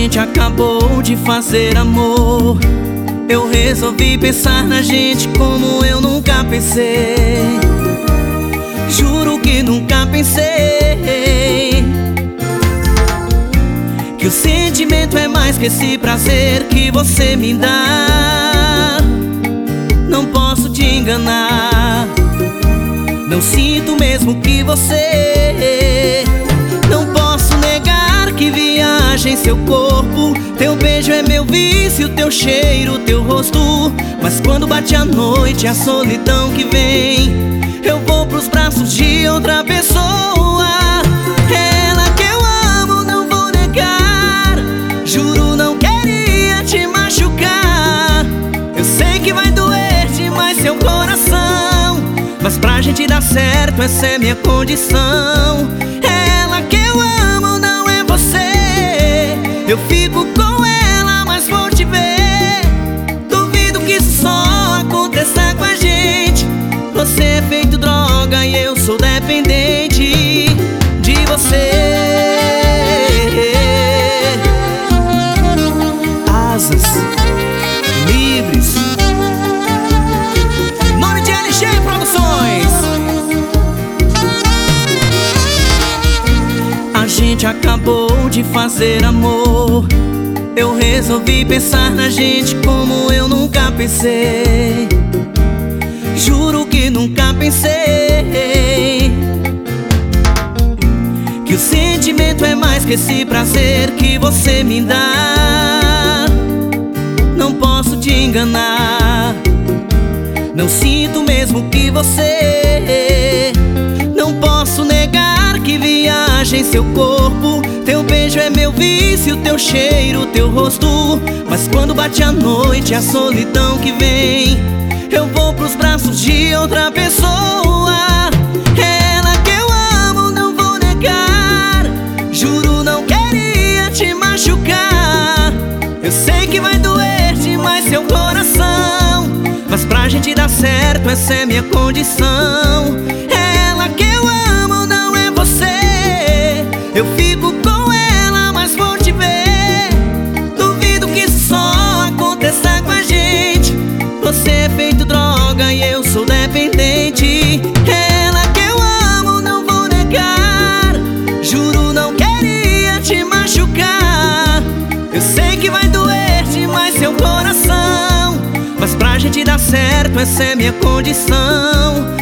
gente acabou de fazer amor. Eu resolvi pensar na gente como eu nunca pensei. Juro que nunca pensei que o sentimento é mais que esse prazer que você me dá. Não posso te enganar, não sinto mesmo que você. Não posso negar que viaja em seu corpo. Teu beijo é meu vício, teu cheiro, teu rosto. Mas quando bate a noite, a solidão que vem, eu vou pros braços de outra pessoa. Ela que eu amo, não vou negar. Juro, não queria te machucar. Eu sei que vai doer demais seu coração, mas pra gente dar certo, essa é minha condição. Ela que eu amo não é você. Eu fico com ela, mas vou te ver. Duvido que isso só aconteça com a gente. Você é feito droga e eu sou dependente de você. Asas livres, nome de LG Produções. A gente acabou de fazer amor. Eu resolvi pensar na gente como eu nunca pensei. Juro que nunca pensei que o sentimento é mais que esse prazer que você me dá. Não posso te enganar, não sinto mesmo que você. Não posso negar que viaja em seu corpo. Teu beijo é meu vício, teu cheiro, teu rosto. Mas quando bate a noite, a solidão que vem, eu vou pros braços de outra pessoa. Ela que eu amo, não vou negar. Juro, não queria te machucar. Eu sei que vai doer demais seu coração, mas pra gente dar certo, essa é minha condição. Ela que eu amo não é você. Eu fico com ela, mas vou te ver. Duvido que isso só aconteça com a gente. Você é feito droga e eu sou dependente. Ela que eu amo não vou negar. Juro, não queria te machucar. Eu sei que vai doer demais seu coração, mas pra gente dar certo, essa é minha condição.